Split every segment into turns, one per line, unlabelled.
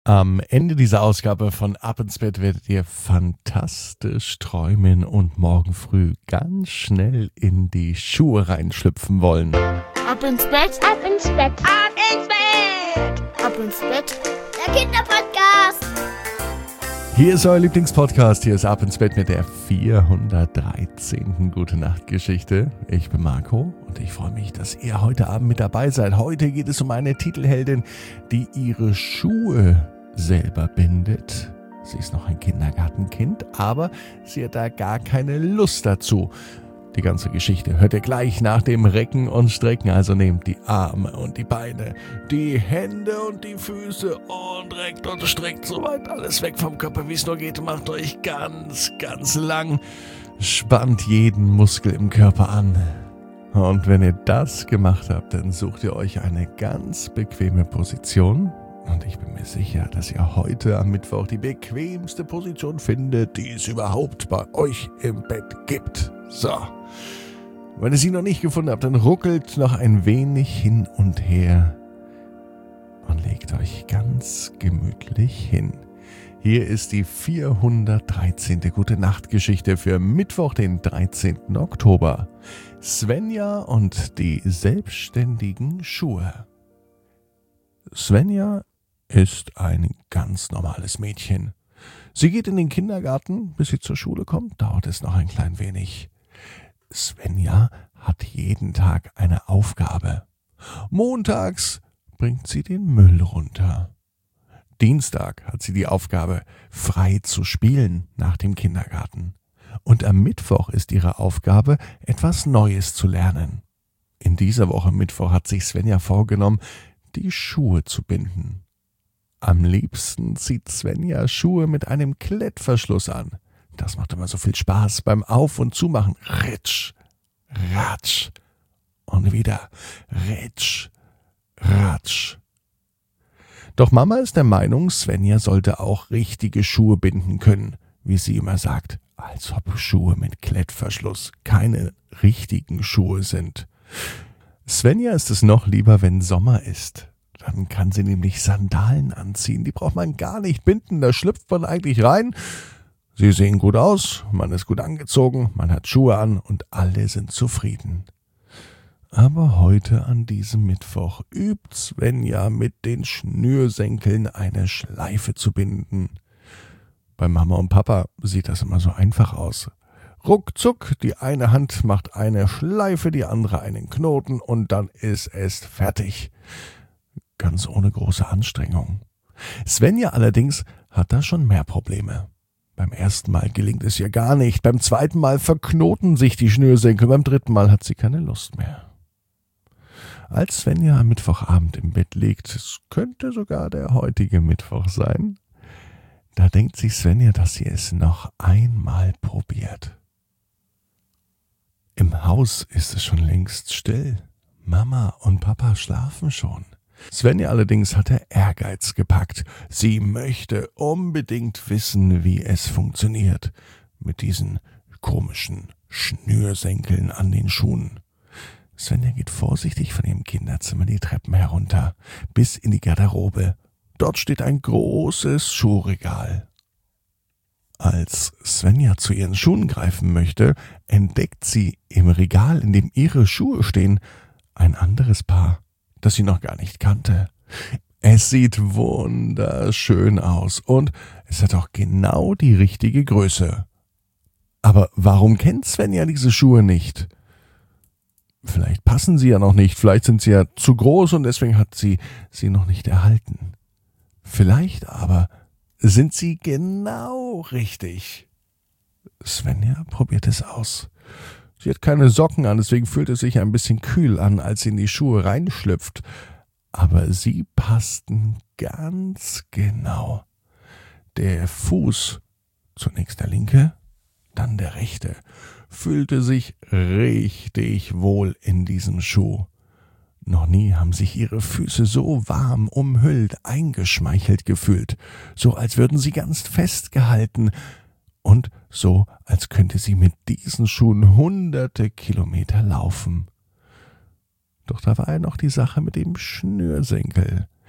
Am Ende dieser Ausgabe von Ab ins Bett werdet ihr fantastisch träumen und morgen früh ganz schnell in die Schuhe reinschlüpfen wollen.
Ab ins Bett, ab ins Bett, ab ins Bett, ab ins Bett, der Kinderpodcast.
Hier ist euer Lieblingspodcast, hier ist Ab ins Bett mit der 413. Gute-Nacht-Geschichte. Ich bin Marco und ich freue mich, dass ihr heute Abend mit dabei seid. Heute geht es um eine Titelheldin, die ihre Schuhe selber bindet. Sie ist noch ein Kindergartenkind, aber sie hat da gar keine Lust dazu. Die ganze Geschichte hört ihr gleich nach dem Recken und Strecken. Also nehmt die Arme und die Beine, die Hände und die Füße und reckt und streckt soweit alles weg vom Körper, wie es nur geht. Macht euch ganz, ganz lang. Spannt jeden Muskel im Körper an. Und wenn ihr das gemacht habt, dann sucht ihr euch eine ganz bequeme Position. Und ich bin mir sicher, dass ihr heute am Mittwoch die bequemste Position findet, die es überhaupt bei euch im Bett gibt. So. Wenn ihr sie noch nicht gefunden habt, dann ruckelt noch ein wenig hin und her und legt euch ganz gemütlich hin. Hier ist die 413. Gute-Nacht-Geschichte für Mittwoch, den 13. Oktober. Svenja und die selbstständigen Schuhe. Svenja ist ein ganz normales Mädchen. Sie geht in den Kindergarten, bis sie zur Schule kommt, dauert es noch ein klein wenig. Svenja hat jeden Tag eine Aufgabe. Montags bringt sie den Müll runter. Dienstag hat sie die Aufgabe, frei zu spielen nach dem Kindergarten. Und am Mittwoch ist ihre Aufgabe, etwas Neues zu lernen. In dieser Woche Mittwoch hat sich Svenja vorgenommen, die Schuhe zu binden. Am liebsten zieht Svenja Schuhe mit einem Klettverschluss an. Das macht immer so viel Spaß beim Auf- und Zumachen. Ritsch, ratsch und wieder ritsch, ratsch. Doch Mama ist der Meinung, Svenja sollte auch richtige Schuhe binden können, wie sie immer sagt, als ob Schuhe mit Klettverschluss keine richtigen Schuhe sind. Svenja ist es noch lieber, wenn Sommer ist. Dann kann sie nämlich Sandalen anziehen. Die braucht man gar nicht binden, da schlüpft man eigentlich rein. Sie sehen gut aus, man ist gut angezogen, man hat Schuhe an und alle sind zufrieden. Aber heute an diesem Mittwoch übt Svenja mit den Schnürsenkeln eine Schleife zu binden. Bei Mama und Papa sieht das immer so einfach aus. Ruckzuck, die eine Hand macht eine Schleife, die andere einen Knoten und dann ist es fertig. Ganz ohne große Anstrengung. Svenja allerdings hat da schon mehr Probleme. Beim ersten Mal gelingt es ihr gar nicht, beim zweiten Mal verknoten sich die Schnürsenkel, beim dritten Mal hat sie keine Lust mehr. Als Svenja am Mittwochabend im Bett liegt, es könnte sogar der heutige Mittwoch sein, da denkt sich Svenja, dass sie es noch einmal probiert. Im Haus ist es schon längst still. Mama und Papa schlafen schon. Svenja allerdings hat der Ehrgeiz gepackt. Sie möchte unbedingt wissen, wie es funktioniert mit diesen komischen Schnürsenkeln an den Schuhen. Svenja geht vorsichtig von ihrem Kinderzimmer die Treppen herunter, bis in die Garderobe. Dort steht ein großes Schuhregal. Als Svenja zu ihren Schuhen greifen möchte, entdeckt sie im Regal, in dem ihre Schuhe stehen, ein anderes Paar, das sie noch gar nicht kannte. Es sieht wunderschön aus und es hat auch genau die richtige Größe. Aber warum kennt Svenja diese Schuhe nicht? Vielleicht passen sie ja noch nicht, vielleicht sind sie ja zu groß und deswegen hat sie noch nicht erhalten. Vielleicht aber sind sie genau richtig. Svenja probiert es aus. Sie hat keine Socken an, deswegen fühlt es sich ein bisschen kühl an, als sie in die Schuhe reinschlüpft. Aber sie passten ganz genau. Der Fuß, zunächst der linke, dann der rechte, fühlte sich richtig wohl in diesem Schuh. Noch nie haben sich ihre Füße so warm, umhüllt, eingeschmeichelt gefühlt, so als würden sie ganz festgehalten und so, als könnte sie mit diesen Schuhen hunderte Kilometer laufen. Doch da war ja noch die Sache mit dem Schnürsenkel.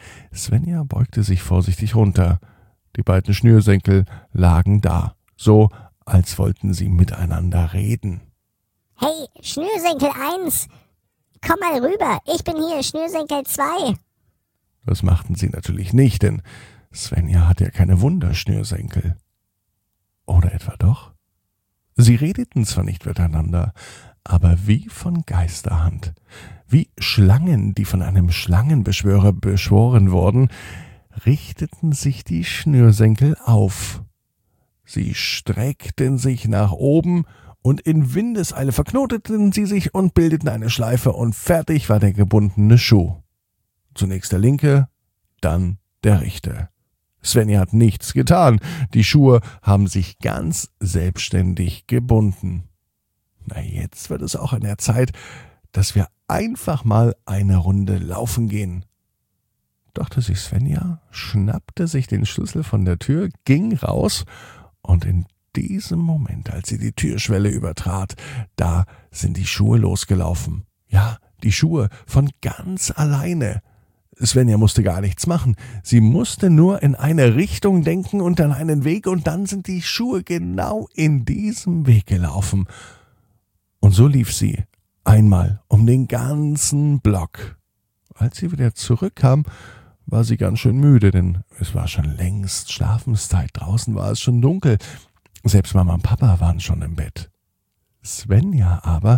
Svenja beugte sich vorsichtig runter. Die beiden Schnürsenkel lagen da, so als wollten sie miteinander reden.
Hey, Schnürsenkel 1, komm mal rüber, ich bin hier, Schnürsenkel 2.
Das machten sie natürlich nicht, denn Svenja hat ja keine Wunderschnürsenkel. Oder etwa doch? Sie redeten zwar nicht miteinander, aber wie von Geisterhand, wie Schlangen, die von einem Schlangenbeschwörer beschworen wurden, richteten sich die Schnürsenkel auf. Sie streckten sich nach oben und in Windeseile verknoteten sie sich und bildeten eine Schleife und fertig war der gebundene Schuh. Zunächst der linke, dann der rechte. Svenja hat nichts getan. Die Schuhe haben sich ganz selbstständig gebunden. Na, jetzt wird es auch an der Zeit, dass wir einfach mal eine Runde laufen gehen, dachte sich Svenja, schnappte sich den Schlüssel von der Tür, ging raus und in diesem Moment, als sie die Türschwelle übertrat, da sind die Schuhe losgelaufen. Ja, die Schuhe von ganz alleine. Svenja musste gar nichts machen. Sie musste nur in eine Richtung denken und an einen Weg und dann sind die Schuhe genau in diesem Weg gelaufen. Und so lief sie einmal um den ganzen Block. Als sie wieder zurückkam, war sie ganz schön müde, denn es war schon längst Schlafenszeit. Draußen war es schon dunkel. Selbst Mama und Papa waren schon im Bett. Für Svenja aber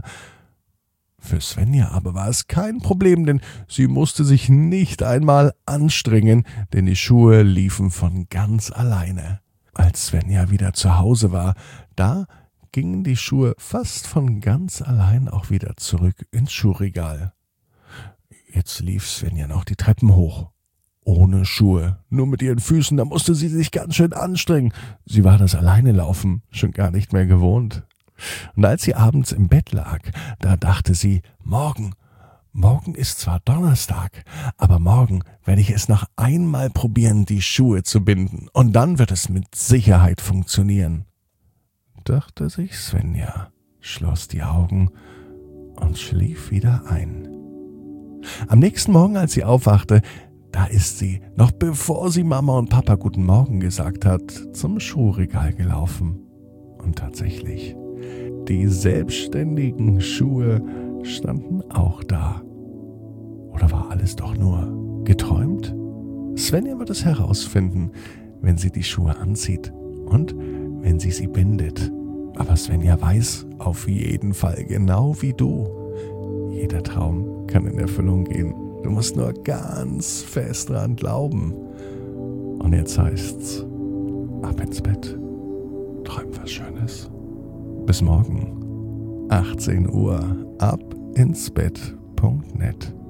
war es kein Problem, denn sie musste sich nicht einmal anstrengen, denn die Schuhe liefen von ganz alleine. Als Svenja wieder zu Hause war, da gingen die Schuhe fast von ganz allein auch wieder zurück ins Schuhregal. Jetzt lief Svenja noch die Treppen hoch. Ohne Schuhe, nur mit ihren Füßen, da musste sie sich ganz schön anstrengen. Sie war das Alleinelaufen schon gar nicht mehr gewohnt. Und als sie abends im Bett lag, da dachte sie, morgen ist zwar Donnerstag, aber morgen werde ich es noch einmal probieren, die Schuhe zu binden. Und dann wird es mit Sicherheit funktionieren, dachte sich Svenja, schloss die Augen und schlief wieder ein. Am nächsten Morgen, als sie aufwachte, da ist sie, noch bevor sie Mama und Papa Guten Morgen gesagt hat, zum Schuhregal gelaufen. Und tatsächlich, die selbstständigen Schuhe standen auch da. Oder war alles doch nur geträumt? Svenja wird es herausfinden, wenn sie die Schuhe anzieht und wenn sie bindet. Aber Svenja weiß auf jeden Fall, genau wie du, jeder Traum kann in Erfüllung gehen. Du musst nur ganz fest dran glauben. Und jetzt heißt's, ab ins Bett. Träum was Schönes. Bis morgen, 18 Uhr, abinsbett.net.